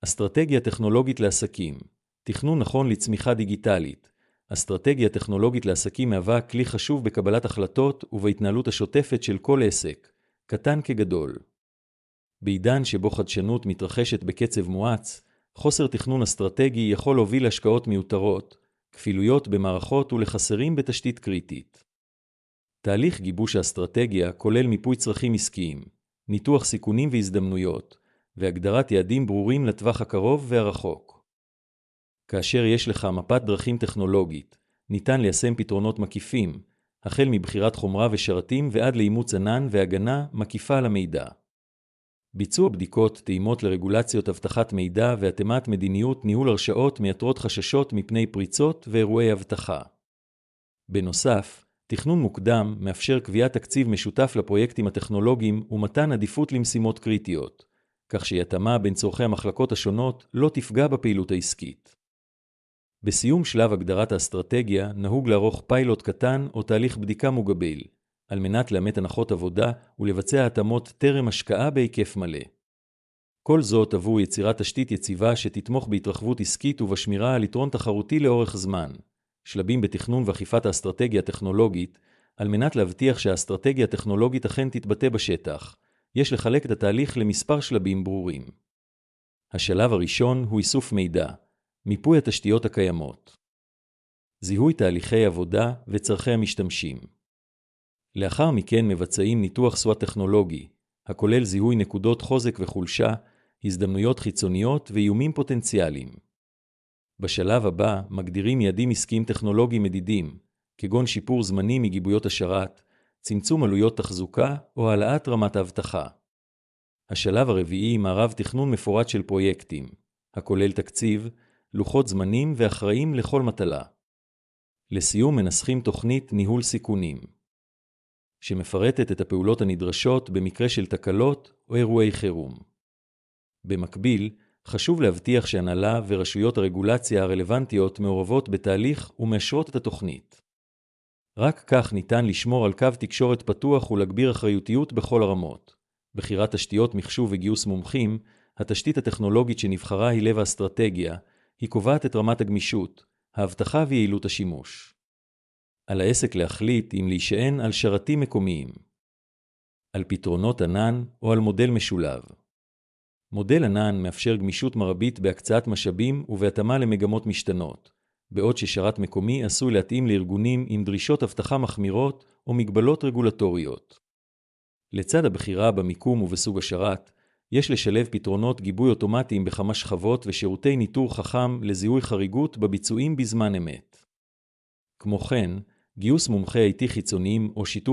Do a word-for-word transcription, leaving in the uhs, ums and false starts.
אסטרטגיה טכנולוגית לעסקים. תכנון נכון לצמיחה דיגיטלית. אסטרטגיה טכנולוגית לעסקים מהווה כלי חשוב בקבלת החלטות ובהתנהלות השוטפת של כל עסק, קטן כגדול. בעידן שבו חדשנות מתרחשת בקצב מואץ, חוסר תכנון אסטרטגי יכול להוביל להשקעות מיותרות, כפילויות במערכות ולחסרים בתשתית קריטית. תהליך גיבוש האסטרטגיה כולל מיפוי צרכים עסקיים, ניתוח סיכונים והזדמנויות, והגדרת יעדים ברורים לטווח הקרוב והרחוק. כאשר יש לך מפת דרכים טכנולוגית, ניתן ליישם פתרונות מקיפים, החל מבחירת חומרה ושרתים ועד לאימוץ ענן והגנה מקיפה על המידע. ביצוע בדיקות טעימות לרגולציות אבטחת מידע והתאמת מדיניות ניהול הרשאות מייתרות חששות מפני פריצות ואירועי אבטחה. בנוסף, תכנון מוקדם מאפשר קביעת תקציב משותף לפרויקטים הטכנולוגיים ומתן עדיפות למשימות קריטיות, כך שהתאמה בין צורכי המחלקות השונות לא תפגע בפעילות העסקית. בסיום שלב הגדרת האסטרטגיה נהוג לערוך פיילוט קטן או תהליך בדיקה מוגבל, על מנת לאמת הנחות עבודה ולבצע התאמות טרם השקעה בהיקף מלא. כל זאת עבור יצירת תשתית יציבה שתתמוך בהתרחבות עסקית ובשמירה על יתרון תחרותי לאורך זמן. שלבים בתכנון ואכיפת האסטרטגיה הטכנולוגית, על מנת להבטיח שהאסטרטגיה הטכנולוגית אכן תתבטא בשטח, יש לחלק את התהליך למספר שלבים ברורים. השלב הראשון הוא איסוף מידע, מיפוי התשתיות הקיימות. זיהוי תהליכי עבודה וצרכי המשתמשים. לאחר מכן מבצעים ניתוח סוואט טכנולוגי, הכולל זיהוי נקודות חוזק וחולשה, הזדמנויות חיצוניות ואיומים פוטנציאליים. בשלב הבא מגדירים יעדים עסקיים טכנולוגיים מדידים, כגון שיפור זמני מגיבויות השרת, צמצום עלויות תחזוקה או העלאת רמת האבטחה. השלב הרביעי מערב תכנון מפורט של פרויקטים, הכולל תקציב, לוחות זמנים ואחראים לכל מטלה. לסיום מנסחים תוכנית ניהול סיכונים, שמפרטת את הפעולות הנדרשות במקרה של תקלות או אירועי חירום. במקביל, חשוב להבטיח שהנהלה ורשויות הרגולציה הרלוונטיות מעורבות בתהליך ומאשרות את התוכנית. רק כך ניתן לשמור על קו תקשורת פתוח ולהגביר אחריותיות בכל הרמות. בחירת תשתיות מחשוב וגיוס מומחים, התשתית הטכנולוגית שנבחרה היא לב האסטרטגיה, היא קובעת את רמת הגמישות, ההבטחה ויעילות השימוש. על העסק להחליט אם להישען על שרתים מקומיים, על פתרונות ענן או על מודל משולב. מודל ענן מאפשר גמישות מרבית בהקצאת משאבים ובהתאמה למגמות משתנות, בעוד ששרת מקומי עשוי להתאים לארגונים עם דרישות אבטחה מחמירות או מגבלות רגולטוריות. לצד הבחירה במיקום ובסוג השרת, יש לשלב פתרונות גיבוי אוטומטיים בכמה שכבות ושירותי ניטור חכם לזיהוי חריגות בביצועים בזמן אמת. כמו כן, גיוס מומחי איי טי חיצוניים או שיתוף